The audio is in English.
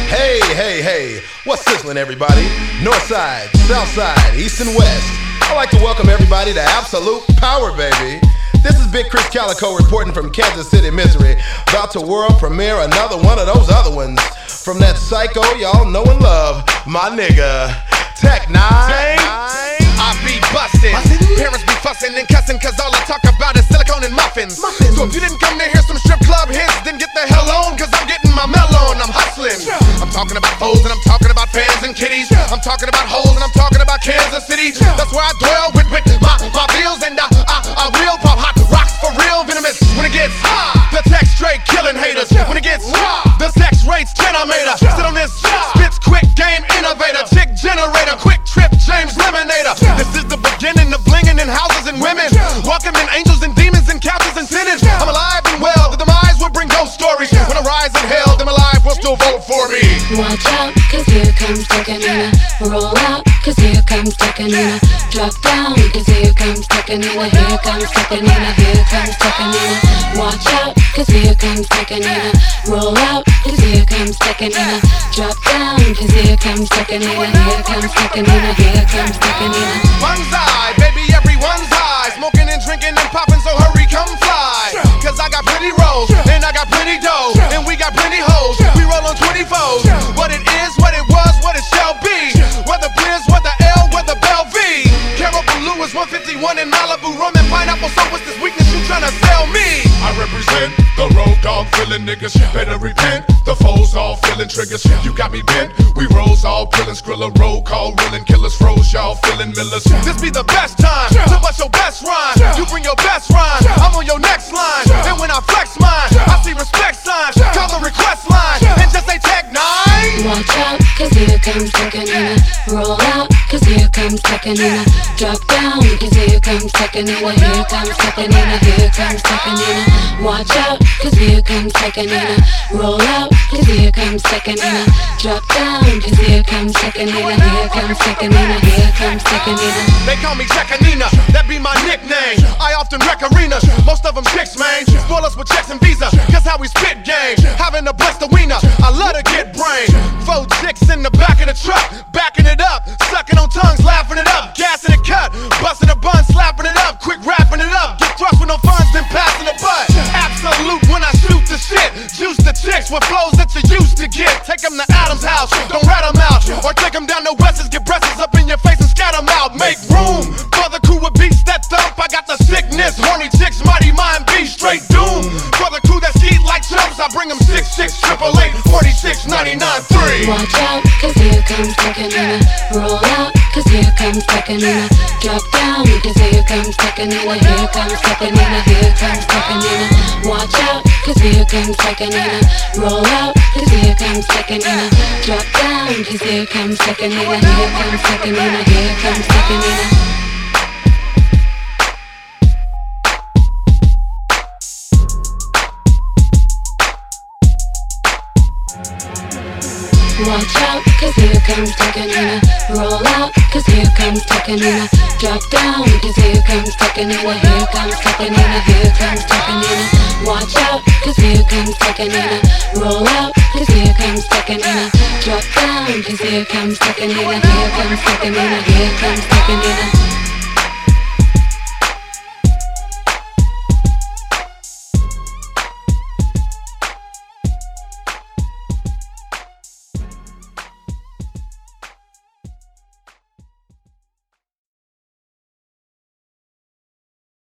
Hey, what's sizzling, everybody? North side, south side, east and west. I'd like to welcome everybody to Absolute Power, baby. This is Big Chris Calico reporting from Kansas City, Missouri, about to world premiere another one of those other ones from that psycho y'all know and love, my nigga, Tech Nine. I be bustin', parents be fussin' and cussin' cause all I talk about is silicone and muffins. So if you didn't come to hear some strip club hits, then get the hell on cause I'm getting my melon, I'm hustlin'. I'm talking about foes and I'm talking about fans and kitties. I'm talking about hoes and I'm talking about Kansas City. That's where I dwell with my bills and I will pop hot rocks for real venomous. When it gets hot, the tech straight killing haters. When it gets hot, the sex rates 10 I made her. Sit on this spits quick game innovator, chick generator, quick trip James Lemonator. This is the beginning of blinging in houses and women, welcoming angels and demons and couches and sinners. I'm alive and well, the demise will bring ghost stories. When I rise in hell, them alive will still vote for me. Watch out, cause here comes Tekanina. Roll out, cause here comes Tekanina. Drop down, cause here comes Tekanina. Here comes Tekanina, here comes Tekanina. Watch out, cause here comes Tekanina. Roll out, cause here comes Tekanina. Drop down, cause here comes Tekanina. Here comes Tekanina, here comes Tekanina. One's eye, baby, everyone's high. Smoking and drinking and popping, so hurry, come fly. Cause I got plenty rolls, and I got plenty dough, and we got plenty hoes. We roll on 24s. What it is, what it was, what it shall be. Whether Blizz, whether L, whether Bell V. Carol Blue is 151 in Malibu. Rum and pineapple, so what's this weakness you tryna sell me? I represent the road dog feeling niggas. Better repent, the foes all feeling triggers. You got me bent, we rolls all pillin'. Skrilla roll call, willin' killers froze, y'all feeling millers. This be the best time to bust your best rhyme. You bring your best rhyme, I'm on your next line. And when I flex mine, I see respect signs. Call the request line and just say Tech Nine. Watch out, cause here comes Tekanina. Roll out, cause here comes Tekanina. Drop down, cause here comes Tekanina. Here comes Tekanina, here comes Tekanina. Watch out, cause here comes Tekanina. Roll out, cause here comes Tekanina. Drop down, cause here comes Tekanina. Here comes Tekanina, here comes Tekanina. They call me Tekanina, that be my nickname. I often wreck arenas, most of them chicks, man. Spoil us with checks and visa, guess how we spit game. Having a blessed wiener, I love to get brain. 4 chicks in the back of the truck, backing it up, sucking on tongues, laughing it up, gassing it cut, busting a bun, slapping it up, quick wrapping it up. Get thrust with no funds, then passing the butt. Absolute when I shoot the shit, juice the chicks with flows that you used to get. Take them to Adam's house, don't rat them out, or take them down to Wes's, get breasts up in your face and scat them out. Make room for the crew with beats that thump. I got the sickness, horny chicks, mighty mind be straight doom. For the crew that skeet like chumps, I bring them 66 888 46 99 3. Watch out, cause here comes Tekanina. Roll out, cause here comes Tekanina. Drop down, cause here comes Tekanina. Here comes Tekanina, here comes Tekanina. Watch out, cause here comes Tekanina. Roll out, cause here comes Tekanina. Drop down, cause here comes Tekanina. Here comes Tekanina, here comes Tekanina. Watch out, cause here comes Tekanina. Roll out, cause here comes Tekanina. Drop down, cause here comes Tekanina. Here comes Tekanina, here comes Tekanina. Watch out, cause here comes Tekanina. Roll out, cause here comes Tekanina. Drop down, cause here comes Tekanina. Here comes Tekanina, here comes Tekanina.